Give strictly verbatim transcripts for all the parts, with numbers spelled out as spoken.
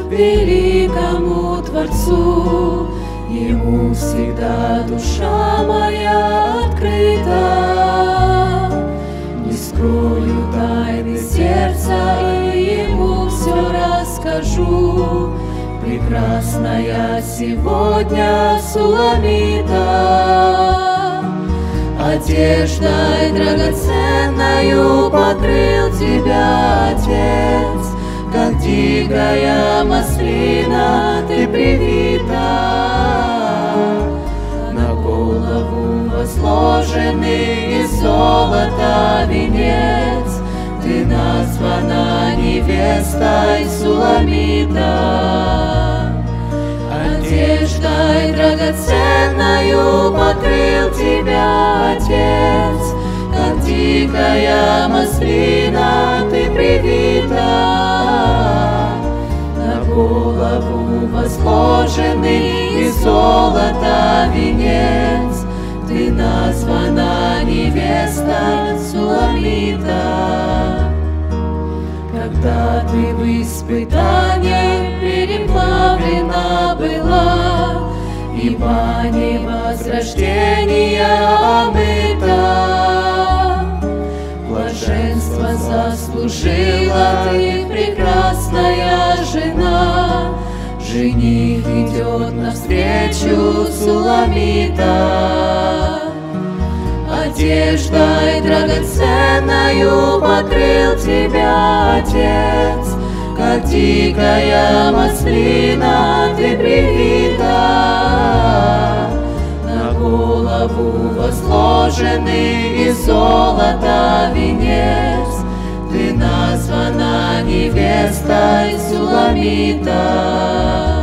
великому Творцу. Ему всегда душа моя открыта. Не скрою тайны сердца и ему все расскажу. Прекрасная сегодня Суламита, одеждой драгоценною покрыл тебя Отец, как дикая маслина ты привита. На голову возложенный из золота венец, ты названа невестой Суламита. Одеждой драгоценною покрыл тебя Отец, как дикая маслина ты привита. На голову возложенный из золота венец, ты названа невестой Суламита. Когда ты в испытании переплавлена была, и баней возрождения омыта, блаженство заслужила ты, прекрасная жена. Жених идет навстречу, Суламита. Одеждой драгоценною покрыл тебя Отец, как дикая маслина ты привита. На голову возложенный из золота венец, ты названа невестой Суламита.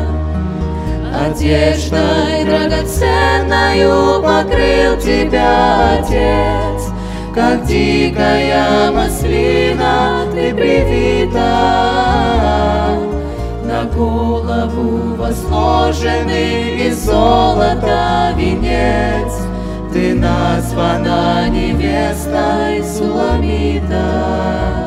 Одеждой драгоценною покрыл тебя Отец, как дикая маслина ты привита. На голову возложенный из золота венец, ты названа невестой Суламита.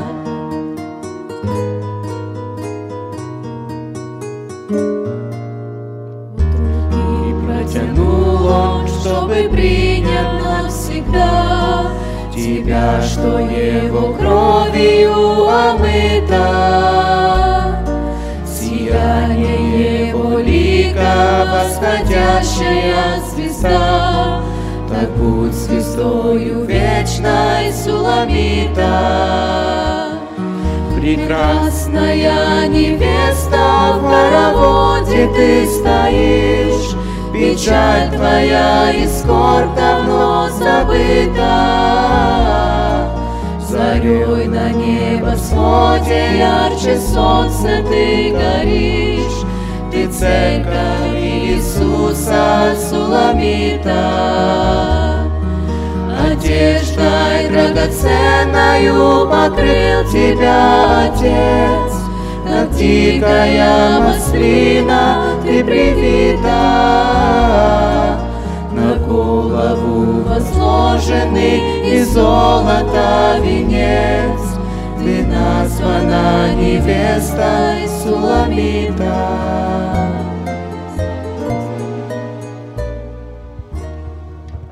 Протянул он, чтобы принять навсегда тебя, что его кровью омыта. Сияние его лика, восходящая звезда, так будь звездою вечной Суламита. Прекрасная невеста, в хороводе ты стоишь, печаль твоя и скорбь давно забыта. Зарей на небосводе ярче солнца ты горишь, ты церковь Иисуса Суламита. Одеждой драгоценною покрыл тебя Отец, как дикая маслина ты привита. На голову возложенный из золота венец, ты названа невестой Суламита.